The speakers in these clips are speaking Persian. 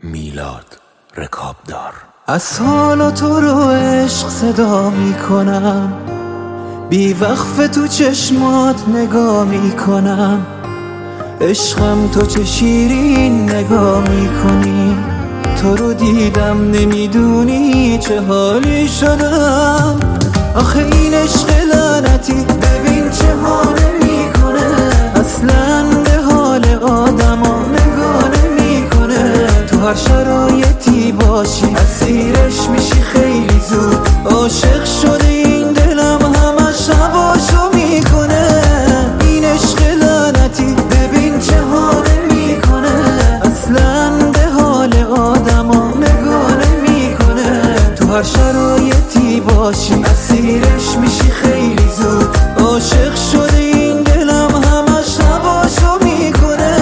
میلاد رکابدار. از حال تو رو عشق صدا میکنم، بی وقف تو چشمات نگاه میکنم. عشقم تو چه شیرین نگاه میکنی، تو رو دیدم نمیدونی چه حالی شدم. آخه این عشق لعنتی ببین چه حاله میکنه، اصلا به حال آدما نگاه نمیکنه. تو هر شرایطی باشی اسیرش میشی خیلی زود، عاشق شده این دلم همش هواشو میکنه. این عشق لعنتی ببین چه حاله میکنه، اصلا به حال آدما نگاه نمیکنه. تو هر شرایطی باشی اسیرش میشی خیلی زود، عاشق شده این دلم همش هواشو میکنه.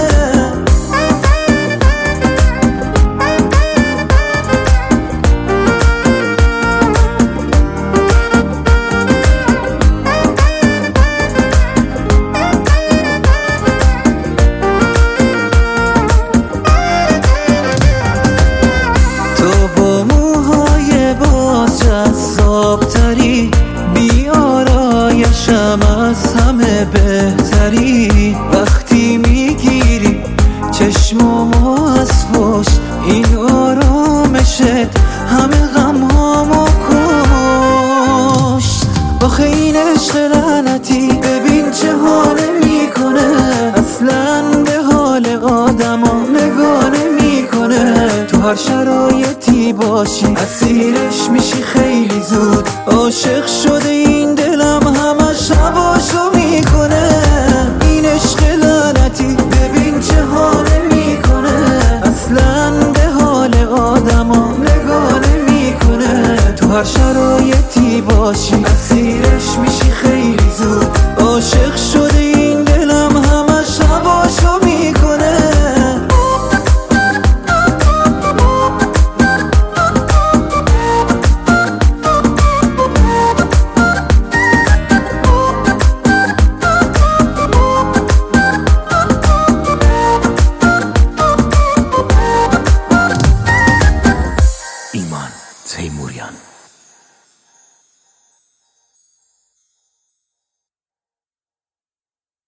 جذابتری بی آرایشم از همه بهتری، وقتی میگیری چشمامو از پشت این آرامشت همه غمهامو کشت. آخه این عشق لعنتی ببین چه حاله میکنه، اصلا به حال آدما نگاه نمیکنه. تو هر شرایطی باشی اسیرش میشی خیلی زود، عاشق شده این دلم همش هواشو میکنه. این عشق لعنتی ببین چه حاله میکنه، اصلا به حال آدما نگاه نمیکنه. تو هر شرایطی باشی